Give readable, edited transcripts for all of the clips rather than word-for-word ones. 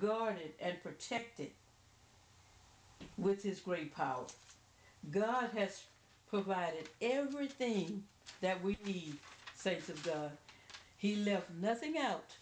guarded and protected with his great power. God has provided everything that we need, saints of God. He left nothing out.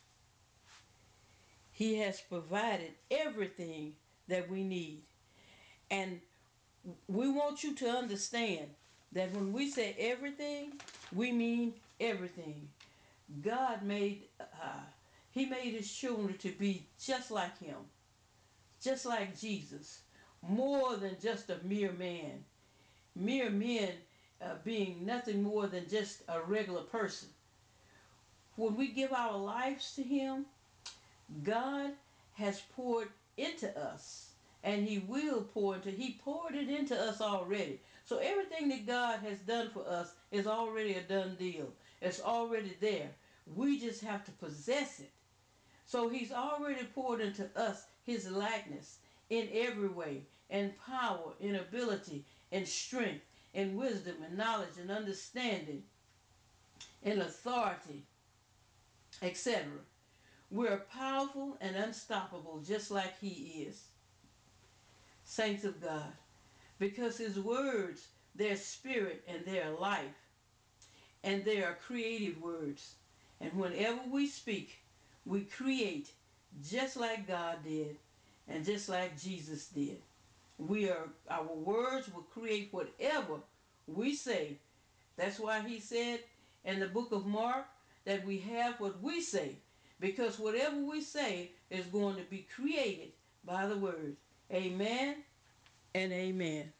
He has provided everything that we need. And we want you to understand that when we say everything, we mean everything. God He made his children to be just like him, just like Jesus, more than just a mere man. Mere men being nothing more than just a regular person. When we give our lives to him, God has poured into us, and he poured it into us already. So everything that God has done for us is already a done deal. It's already there. We just have to possess it. So he's already poured into us his likeness in every way, in power, in ability, in strength, in wisdom, in knowledge, and understanding, in authority, etc. We're powerful and unstoppable just like he is. Saints of God. Because his words, they're spirit and they're life. And they are creative words. And whenever we speak, we create just like God did and just like Jesus did. Our words will create whatever we say. That's why he said in the book of Mark that we have what we say. Because whatever we say is going to be created by the word. Amen and amen.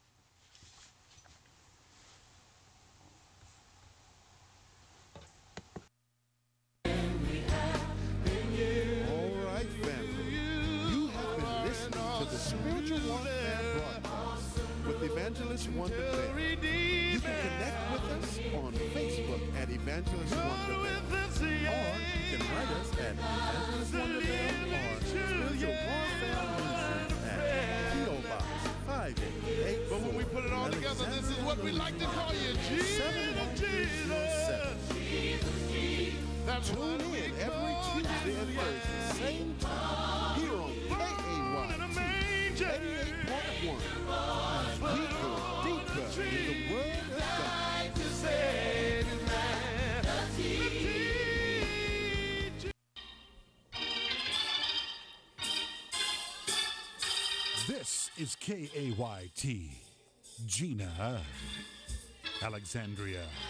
All right, family. You have been listening to the Spiritual Warfare broadcast with Evangelist Wonder Bell. You can connect with us on Facebook at Evangelist Wonder Bell. Or you can write us at Evangelist Wonder Bell or Spiritual Warfare Ministries at P.O. Box 588. But when we put it all together, this is what we like to call you, Jesus, Jesus. Tune in every Tuesday and Thursday, same time, here on KAYT 88.1, as we go deeper in the Word of God. This is KAYT, Gina, Alexandria.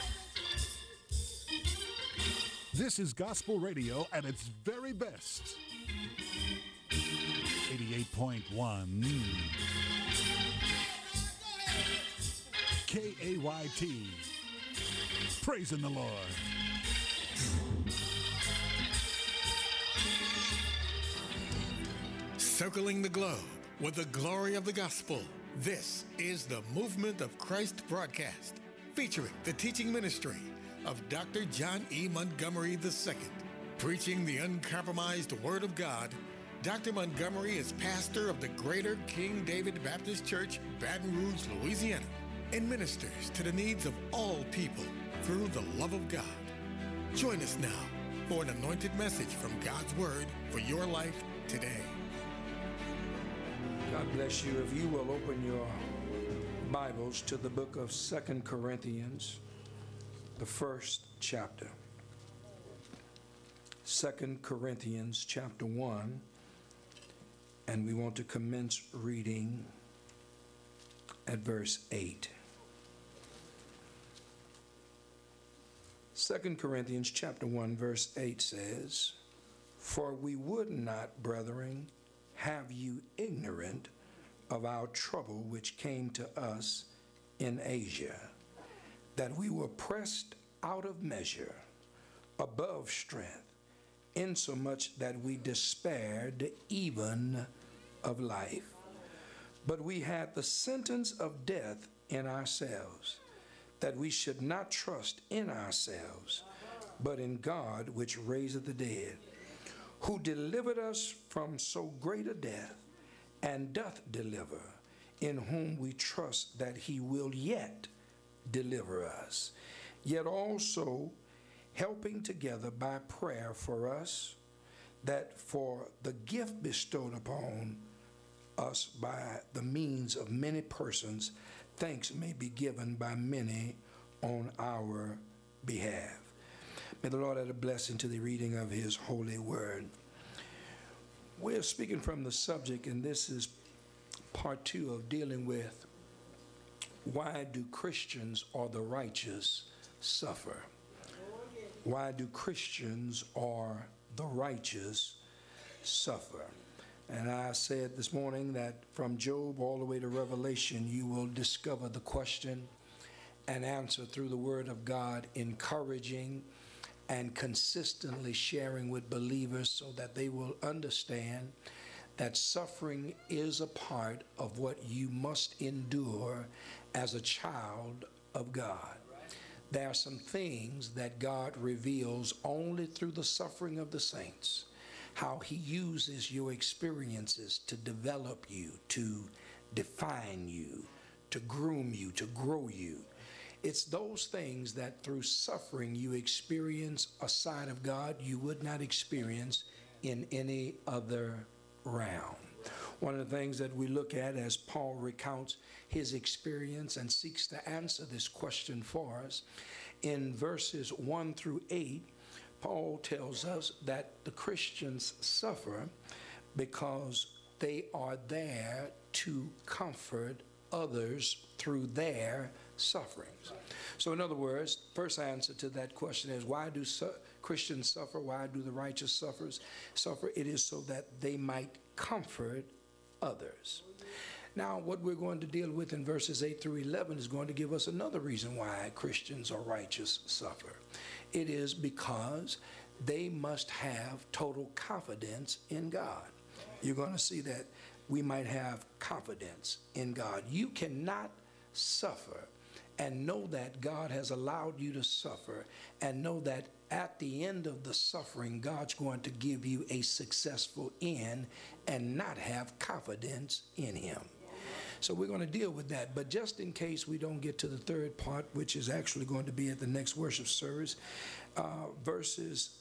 This is gospel radio at its very best. 88.1 KAYT. Praising the Lord. Circling the globe with the glory of the gospel. This is the Movement of Christ broadcast, featuring the teaching ministry of Dr. John E. Montgomery II. Preaching the uncompromised Word of God, Dr. Montgomery is pastor of the Greater King David Baptist Church, Baton Rouge, Louisiana, and ministers to the needs of all people through the love of God. Join us now for an anointed message from God's Word for your life today. God bless you. If you will open your Bibles to the book of 2 Corinthians, the first chapter. 2 Corinthians chapter 1, and we want to commence reading at verse 8. 2 Corinthians chapter 1 verse 8 says, "For we would not, brethren, have you ignorant of our trouble which came to us in Asia, that we were pressed out of measure, above strength, insomuch that we despaired even of life. But we had the sentence of death in ourselves, that we should not trust in ourselves, but in God which raiseth the dead, who delivered us from so great a death, and doth deliver, in whom we trust that he will yet deliver us, yet also helping together by prayer for us, that for the gift bestowed upon us by the means of many persons, thanks may be given by many on our behalf. May the Lord add a blessing to the reading of his holy word. We're speaking from the subject, and this is part 2 of dealing with why do Christians or the righteous suffer? Why do Christians or the righteous suffer? And I said this morning that from Job all the way to Revelation, you will discover the question and answer through the Word of God, encouraging and consistently sharing with believers so that they will understand that suffering is a part of what you must endure as a child of God. There are some things that God reveals only through the suffering of the saints, how he uses your experiences to develop you, to define you, to groom you, to grow you. It's those things that through suffering you experience a side of God you would not experience in any other realm. One of the things that we look at as Paul recounts his experience and seeks to answer this question for us, in verses 1 through 8, Paul tells us that the Christians suffer because they are there to comfort others through their sufferings. So in other words, first answer to that question is, why do Christians suffer? Why do the righteous suffer? It is so that they might comfort others. Now, what we're going to deal with in verses 8 through 11 is going to give us another reason why Christians or righteous suffer. It is because they must have total confidence in God. You're going to see that we might have confidence in God. You cannot suffer and know that God has allowed you to suffer and know that at the end of the suffering, God's going to give you a successful end and not have confidence in him. So we're going to deal with that. But just in case we don't get to the third part, which is actually going to be at the next worship service, verses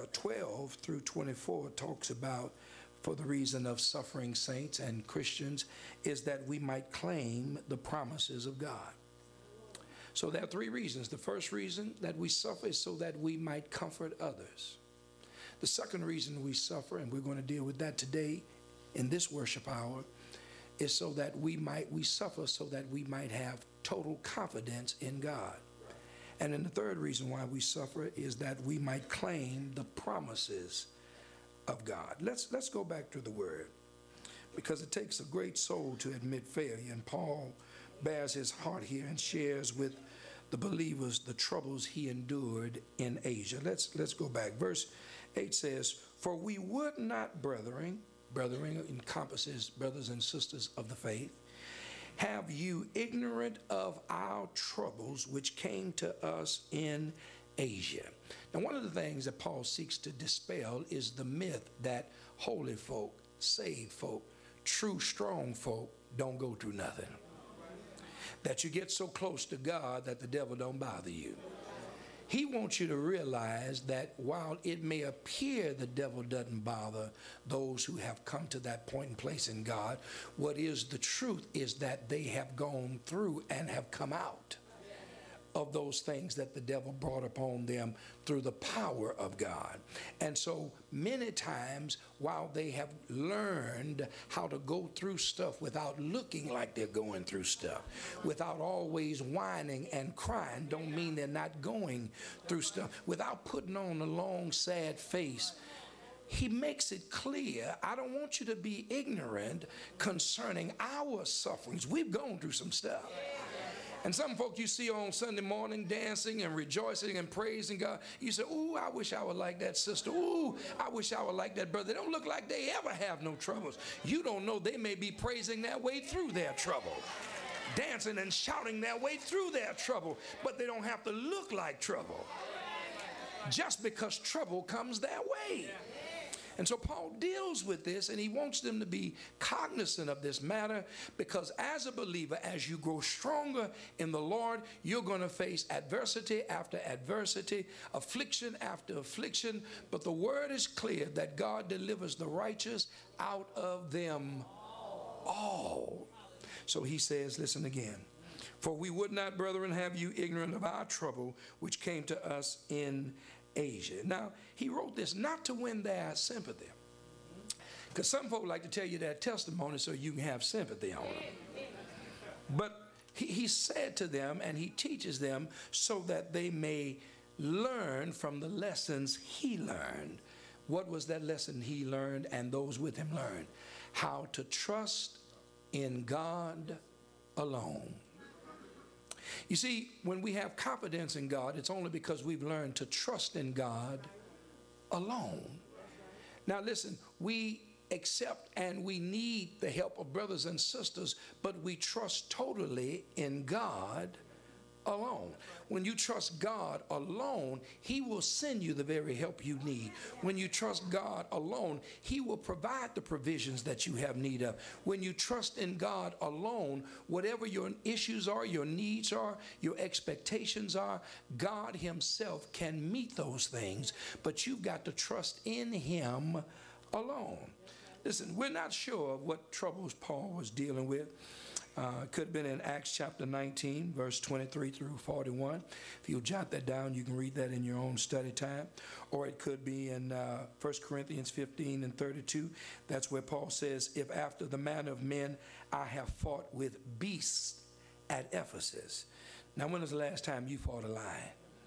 12 through 24 talks about, for the reason of suffering saints and Christians, is that we might claim the promises of God. So there are 3 reasons. The first reason that we suffer is so that we might comfort others. The second reason we suffer, and we're going to deal with that today in this worship hour, is so that we suffer so that we might have total confidence in God. And then the third reason why we suffer is that we might claim the promises of God. Let's go back to the word, because it takes a great soul to admit failure, and Paul bears his heart here and shares with the believers the troubles he endured in Asia. Let's go back. Verse 8 says, "For we would not, brethren encompasses brothers and sisters of the faith, have you ignorant of our troubles which came to us in Asia." Now, one of the things that Paul seeks to dispel is the myth that holy folk, saved folk, true strong folk don't go through nothing. That you get so close to God that the devil don't bother you. He wants you to realize that while it may appear the devil doesn't bother those who have come to that point and place in God, what is the truth is that they have gone through and have come out of those things that the devil brought upon them through the power of God. And so many times, while they have learned how to go through stuff without looking like they're going through stuff, without always whining and crying, don't mean they're not going through stuff, without putting on a long, sad face, he makes it clear, I don't want you to be ignorant concerning our sufferings. We've gone through some stuff. And some folk you see on Sunday morning dancing and rejoicing and praising God, you say, ooh, I wish I were like that sister. Ooh, I wish I were like that brother. They don't look like they ever have no troubles. You don't know they may be praising their way through their trouble, dancing and shouting their way through their trouble, but they don't have to look like trouble just because trouble comes their way. And so Paul deals with this, and he wants them to be cognizant of this matter, because as a believer, as you grow stronger in the Lord, you're going to face adversity after adversity, affliction after affliction. But the word is clear that God delivers the righteous out of them all. So he says, listen again. For we would not, brethren, have you ignorant of our trouble, which came to us in Asia. Now, he wrote this not to win their sympathy, because some folk like to tell you their testimony so you can have sympathy on them. But he said to them, and he teaches them so that they may learn from the lessons he learned. What was that lesson he learned and those with him learned? How to trust in God alone. You see, when we have confidence in God, it's only because we've learned to trust in God alone. Now listen, we accept and we need the help of brothers and sisters, but we trust totally in God alone. When you trust God alone, he will send you the very help you need. When you trust God alone, he will provide the provisions that you have need of. When you trust in God alone, whatever your issues are, your needs are, your expectations are, God himself can meet those things, but you've got to trust in him alone. Listen, we're not sure of what troubles Paul was dealing with. Could have been in Acts chapter 19, verse 23 through 41. If you'll jot that down, you can read that in your own study time. Or it could be in 1 Corinthians 15 and 32. That's where Paul says, if after the manner of men I have fought with beasts at Ephesus. Now, when was the last time you fought a lion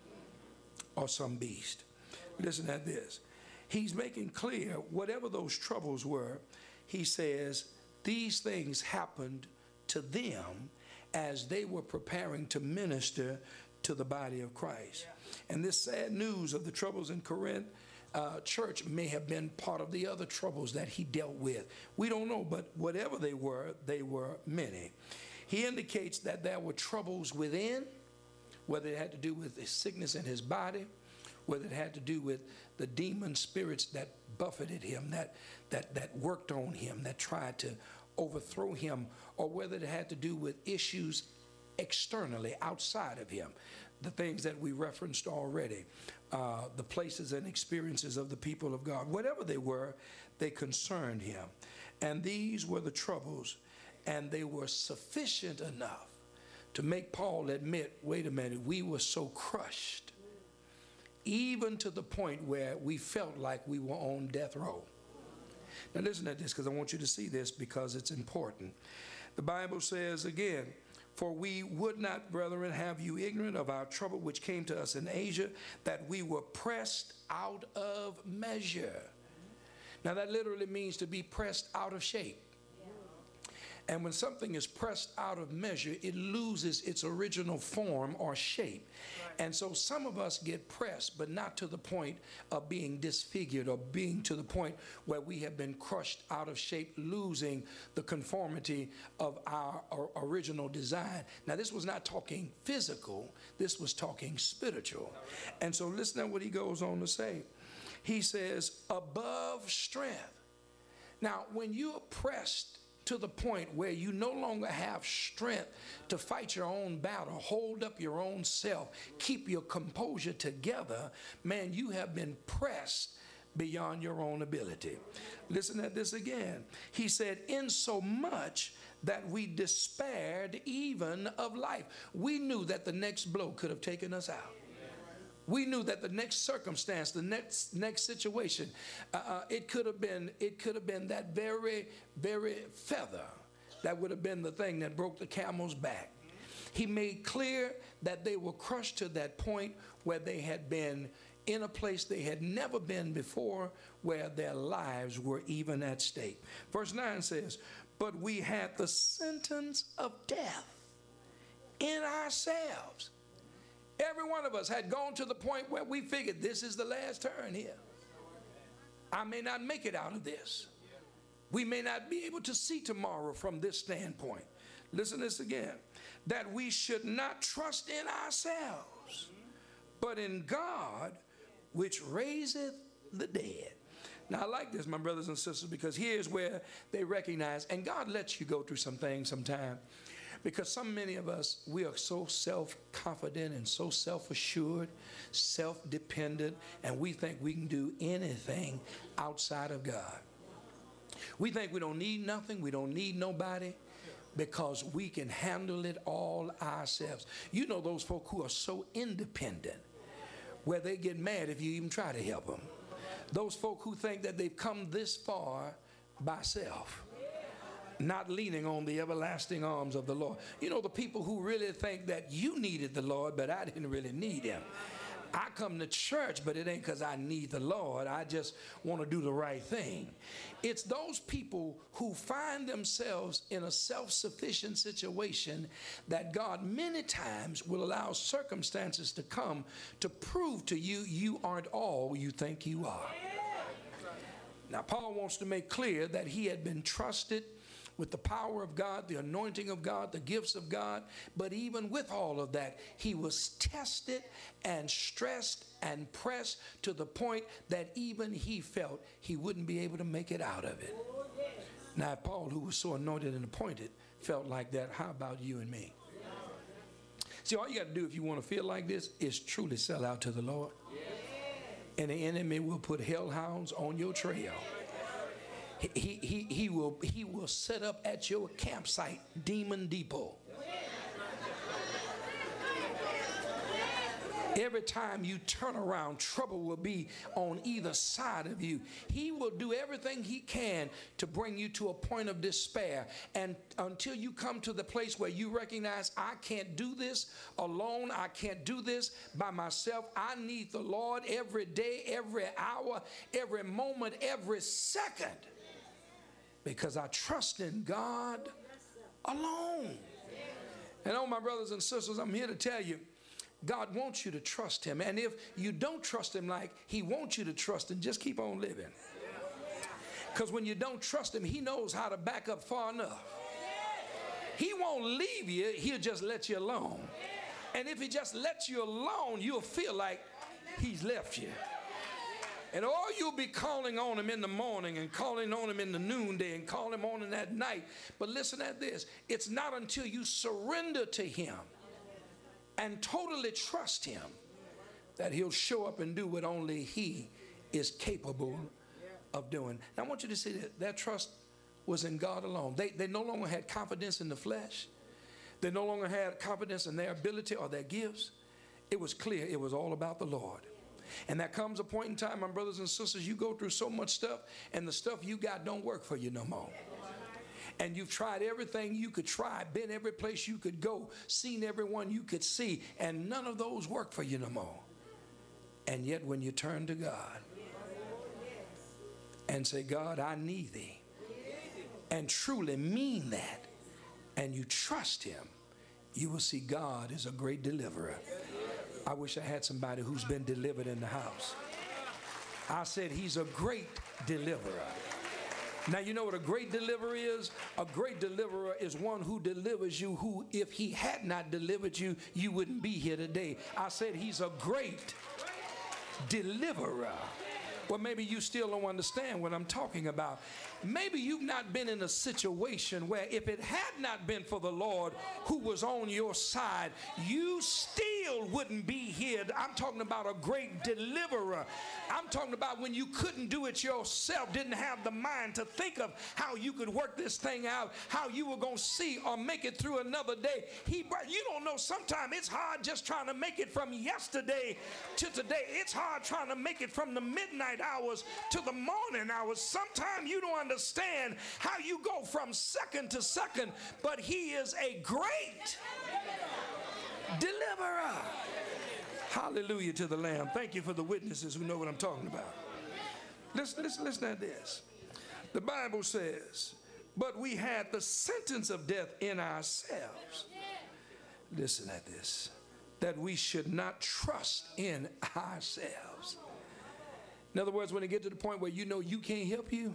or some beast? Listen at this. He's making clear whatever those troubles were, he says these things happened to them as they were preparing to minister to the body of Christ. And this sad news of the troubles in Corinth church may have been part of the other troubles that he dealt with. We don't know, but whatever they were many. He indicates that there were troubles within, whether it had to do with his sickness in his body, whether it had to do with the demon spirits that buffeted him, that worked on him, that tried to overthrow him, or whether it had to do with issues externally outside of him, the things that we referenced already, the places and experiences of the people of God. Whatever they were, they concerned him. And these were the troubles, and they were sufficient enough to make Paul admit, wait a minute, we were so crushed, even to the point where we felt like we were on death row. Now listen to this, because I want you to see this, because it's important. The Bible says again, for we would not, brethren, have you ignorant of our trouble which came to us in Asia, that we were pressed out of measure. Now that literally means to be pressed out of shape. And when something is pressed out of measure, it loses its original form or shape. And so some of us get pressed, but not to the point of being disfigured or being to the point where we have been crushed out of shape, losing the conformity of our original design. Now, this was not talking physical. This was talking spiritual. And so listen to what he goes on to say. He says, above strength. Now, when you're pressed to the point where you no longer have strength to fight your own battle, hold up your own self, keep your composure together, man, you have been pressed beyond your own ability. Listen to this again. He said, insomuch that we despaired even of life. We knew that the next blow could have taken us out. We knew that the next circumstance, the next situation, it could have been that very, very feather that would have been the thing that broke the camel's back. He made clear that they were crushed to that point where they had been in a place they had never been before, where their lives were even at stake. Verse 9 says, but we had the sentence of death in ourselves. Every one of us had gone to the point where we figured this is the last turn here. I may not make it out of this. We may not be able to see tomorrow from this standpoint. Listen to this again. That we should not trust in ourselves, but in God, which raiseth the dead. Now, I like this, my brothers and sisters, because here's where they recognize, and God lets you go through some things sometime, because many of us, we are so self-confident and so self-assured, self-dependent, and we think we can do anything outside of God. We think we don't need nothing, we don't need nobody, because we can handle it all ourselves. You know those folk who are so independent, where they get mad if you even try to help them. Those folk who think that they've come this far by self, not leaning on the everlasting arms of the Lord. You know, the people who really think that you needed the Lord, but I didn't really need him. I come to church, but it ain't because I need the Lord. I just want to do the right thing. It's those people who find themselves in a self-sufficient situation that God many times will allow circumstances to come to prove to you you aren't all you think you are. Now, Paul wants to make clear that he had been trusted with the power of God, the anointing of God, the gifts of God. But even with all of that, he was tested and stressed and pressed to the point that even he felt he wouldn't be able to make it out of it. Now, if Paul, who was so anointed and appointed, felt like that, how about you and me? See, all you got to do if you want to feel like this is truly sell out to the Lord. And the enemy will put hellhounds on your trail. He will set up at your campsite demon depot. Every time you turn around, trouble will be on either side of you. He will do everything he can to bring you to a point of despair. And until you come to the place where you recognize, I can't do this alone. I can't do this by myself. I need the Lord every day, every hour, every moment, every second. Because I trust in God alone. And oh, my brothers and sisters, I'm here to tell you, God wants you to trust him. And if you don't trust him like he wants you to trust him, just keep on living. Because when you don't trust him, he knows how to back up far enough. He won't leave you, he'll just let you alone. And if he just lets you alone, you'll feel like he's left you. And all you'll be calling on him in the morning and calling on him in the noonday and calling him on him at night. But listen at this. It's not until you surrender to him and totally trust him that he'll show up and do what only he is capable of doing. Now, I want you to see that their trust was in God alone. They no longer had confidence in the flesh. They no longer had confidence in their ability or their gifts. It was clear it was all about the Lord. And there comes a point in time, my brothers and sisters, you go through so much stuff, and the stuff you got don't work for you no more. And you've tried everything you could try, been every place you could go, seen everyone you could see, and none of those work for you no more. And yet when you turn to God and say, God, I need thee, and truly mean that, and you trust him, you will see God is a great deliverer. I wish I had somebody who's been delivered in the house. I said he's a great deliverer. Now, you know what a great deliverer is? A great deliverer is one who delivers you who, if he had not delivered you, you wouldn't be here today. I said he's a great deliverer. Well, maybe you still don't understand what I'm talking about. Maybe you've not been in a situation where if it had not been for the Lord who was on your side, you still wouldn't be here. I'm talking about a great deliverer. I'm talking about when you couldn't do it yourself, didn't have the mind to think of how you could work this thing out, how you were going to see or make it through another day. You don't know, sometimes it's hard just trying to make it from yesterday to today. It's hard trying to make it from the midnight hours to the morning hours. Sometimes you don't understand how you go from second to second, but he is a great deliverer. Hallelujah to the Lamb. Thank you for the witnesses who know what I'm talking about. Listen at this. The Bible says, but we had the sentence of death in ourselves. Listen at this. That we should not trust in ourselves. In other words, when it gets to the point where you know you can't help you,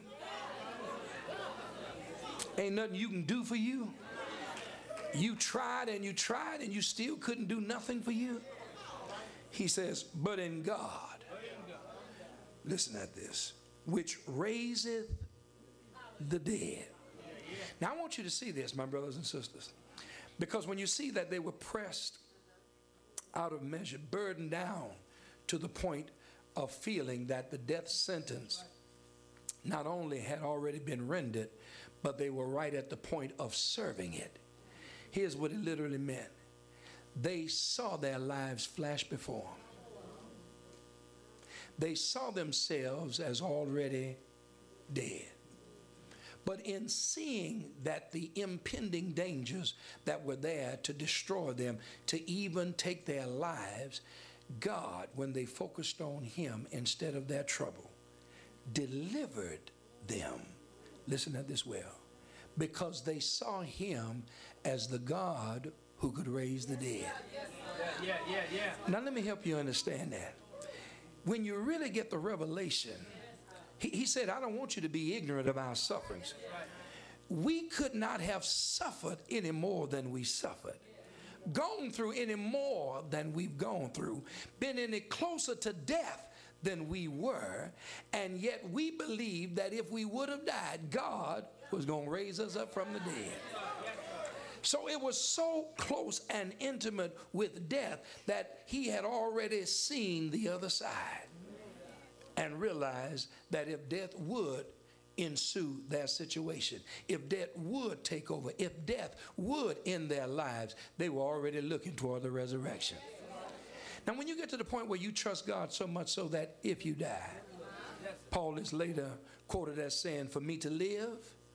ain't nothing you can do for you. You tried and you still couldn't do nothing for you. He says, but in God, listen at this, which raiseth the dead. Now I want you to see this, my brothers and sisters, because when you see that they were pressed out of measure, burdened down to the point of feeling that the death sentence not only had already been rendered, but they were right at the point of serving it. Here's what it literally meant. They saw their lives flash before them. They saw themselves as already dead. But in seeing that the impending dangers that were there to destroy them, to even take their lives, God, when they focused on him instead of their trouble, delivered them. Listen to this well. Because they saw him as the God who could raise the dead. Now let me help you understand that. When you really get the revelation, he said, I don't want you to be ignorant of our sufferings. We could not have suffered any more than we suffered, gone through any more than we've gone through, been any closer to death than we were, and yet we believed that if we would have died, God was going to raise us up from the dead. So it was so close and intimate with death that he had already seen the other side and realized that if death would ensue their situation, if death would take over, if death would end their lives, they were already looking toward the resurrection. Now, when you get to the point where you trust God so much so that if you die, Paul is later quoted as saying, for me to live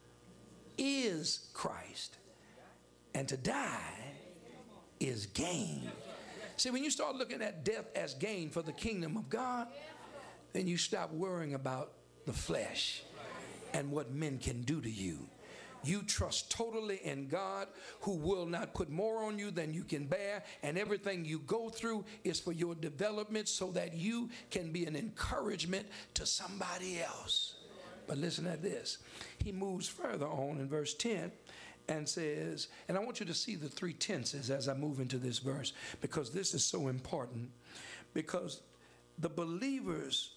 is Christ, and to die is gain. See, when you start looking at death as gain for the kingdom of God, then you stop worrying about the flesh and what men can do to you. You trust totally in God, who will not put more on you than you can bear, and everything you go through is for your development so that you can be an encouragement to somebody else. But listen to this. He moves further on in verse 10 and says, and I want you to see the three tenses as I move into this verse, because this is so important, because the believer's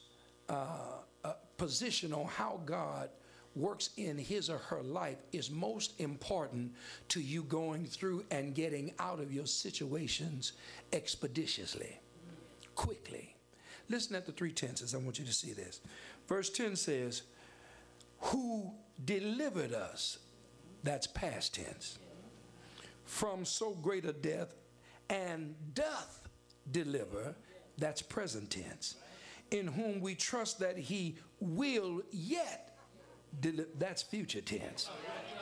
position on how God works in his or her life is most important to you going through and getting out of your situations expeditiously, quickly. Listen at the three tenses. I want you to see this. Verse 10 says, who delivered us, that's past tense, from so great a death, and doth deliver, that's present tense, in whom we trust that he will yet deliver, that's future tense.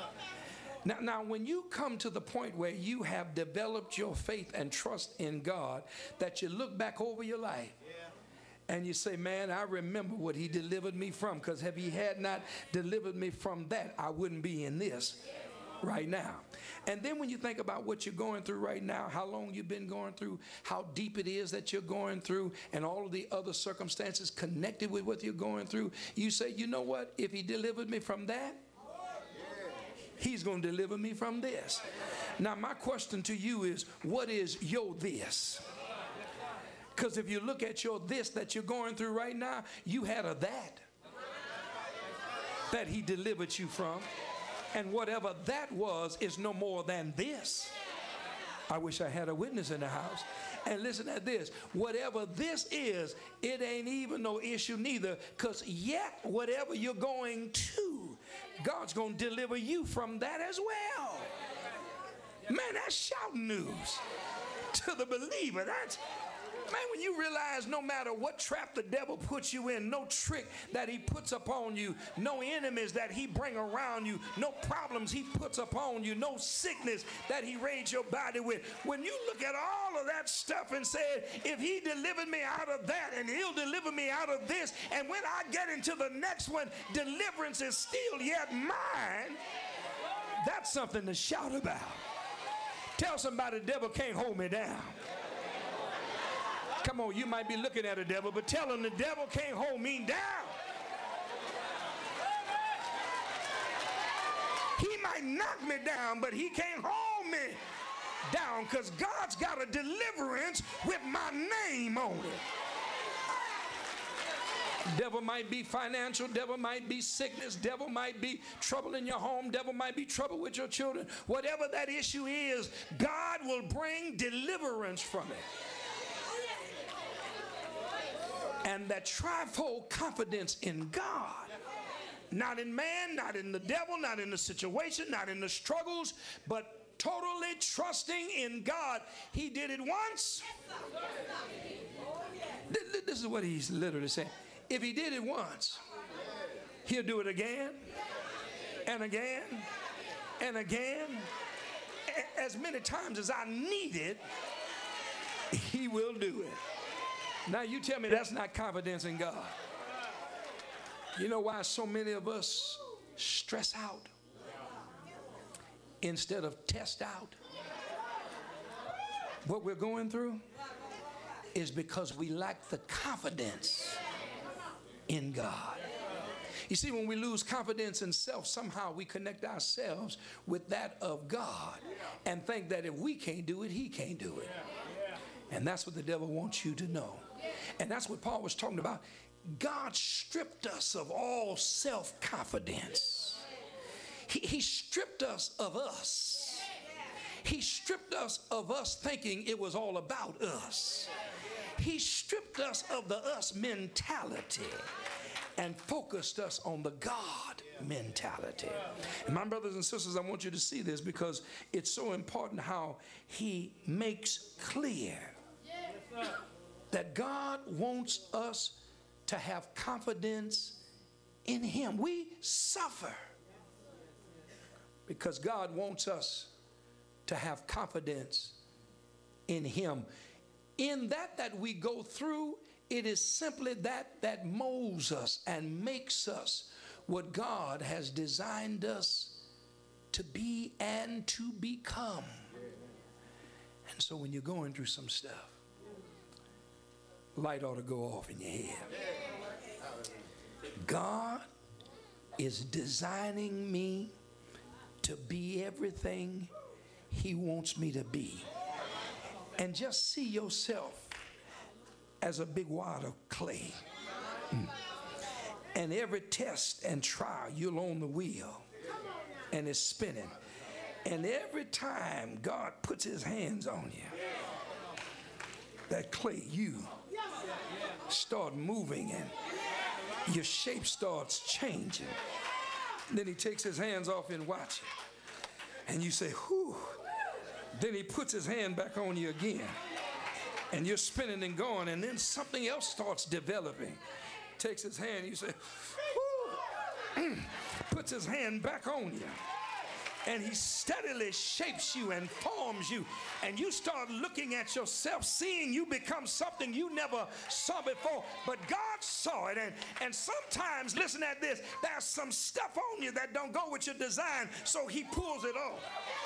Now, when you come to the point where you have developed your faith and trust in God, that you look back over your life and you say, man, I remember what he delivered me from, because if he had not delivered me from that, I wouldn't be in this right now. And then when you think about what you're going through right now, how long you've been going through, how deep it is that you're going through, and all of the other circumstances connected with what you're going through, you say, you know what? If he delivered me from that, he's going to deliver me from this. Now, my question to you is, what is your this? Because if you look at your this that you're going through right now, you had a that he delivered you from. And whatever that was is no more than this. I wish I had a witness in the house. And listen at this. Whatever this is, it ain't even no issue neither, because yet whatever you're going to, God's going to deliver you from that as well. Man, that's shouting news to the believer. That's, man, when you realize no matter what trap the devil puts you in, no trick that he puts upon you, no enemies that he bring around you, no problems he puts upon you, no sickness that he raids your body with. When you look at all of that stuff and say, if he delivered me out of that, and he'll deliver me out of this, and when I get into the next one, deliverance is still yet mine, that's something to shout about. Tell somebody, the devil can't hold me down. Come on, you might be looking at a devil, but tell him the devil can't hold me down. He might knock me down, but he can't hold me down, because God's got a deliverance with my name on it. Devil might be financial, devil might be sickness, devil might be trouble in your home, devil might be trouble with your children. Whatever that issue is, God will bring deliverance from it. And that trifold confidence in God, not in man, not in the devil, not in the situation, not in the struggles, but totally trusting in God. He did it once. This is what he's literally saying. If he did it once, he'll do it again and again and again. As many times as I need it, he will do it. Now you tell me that's not confidence in God. You know why so many of us stress out instead of test out what we're going through? Is because we lack the confidence in God. You see, when we lose confidence in self, somehow we connect ourselves with that of God and think that if we can't do it, he can't do it. And that's what the devil wants you to know. And that's what Paul was talking about. God stripped us of all self-confidence. He stripped us of us. He stripped us of us thinking it was all about us. He stripped us of the us mentality and focused us on the God mentality. And my brothers and sisters, I want you to see this because it's so important how he makes clear that God wants us to have confidence in him. We suffer because God wants us to have confidence in him. In that we go through, it is simply that molds us and makes us what God has designed us to be and to become. And so when you're going through some stuff, light ought to go off in your head. God is designing me to be everything he wants me to be. And just see yourself as a big wad of clay. And every test and trial, you're on the wheel and it's spinning. And every time God puts his hands on you, that clay, you start moving and your shape starts changing. Then he takes his hands off and watch it. And you say, whew. Then he puts his hand back on you again. And you're spinning and going, and then something else starts developing. Takes his hand, you say, whew. Puts his hand back on you. And he steadily shapes you and forms you. And you start looking at yourself, seeing you become something you never saw before. But God saw it. And sometimes, listen at this, there's some stuff on you that don't go with your design, so he pulls it off.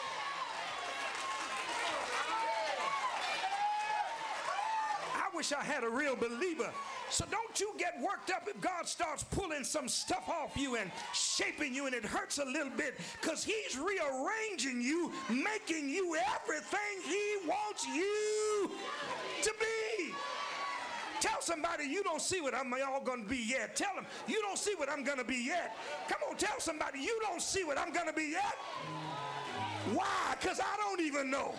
I wish I had a real believer. So don't you get worked up if God starts pulling some stuff off you and shaping you and it hurts a little bit, because he's rearranging you, making you everything he wants you to be. Tell somebody you don't see what I'm all going to be yet. Tell them you don't see what I'm going to be yet. Come on, tell somebody you don't see what I'm going to be yet. Why? Because I don't even know.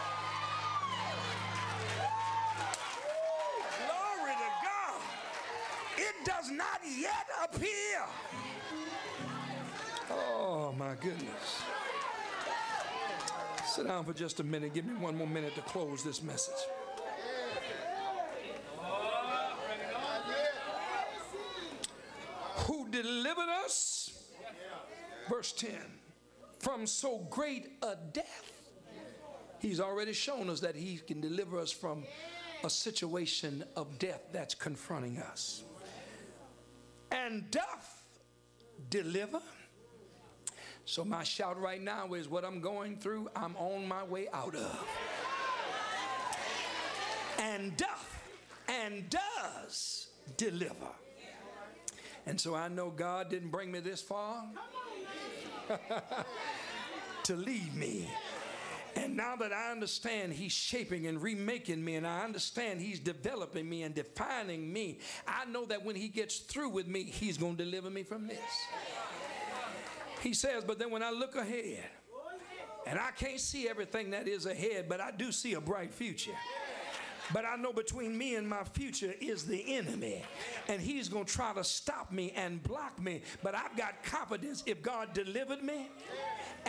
It does not yet appear. Oh, my goodness. Sit down for just a minute. Give me one more minute to close this message. Who delivered us, verse 10, from so great a death. He's already shown us that he can deliver us from a situation of death that's confronting us. And doth deliver. So my shout right now is what I'm going through, I'm on my way out of. And doth and does deliver. And so I know God didn't bring me this far to leave me. And now that I understand he's shaping and remaking me, and I understand he's developing me and defining me, I know that when he gets through with me, he's going to deliver me from this. He says, but then when I look ahead, and I can't see everything that is ahead, but I do see a bright future. But I know between me and my future is the enemy, and he's going to try to stop me and block me. But I've got confidence if God delivered me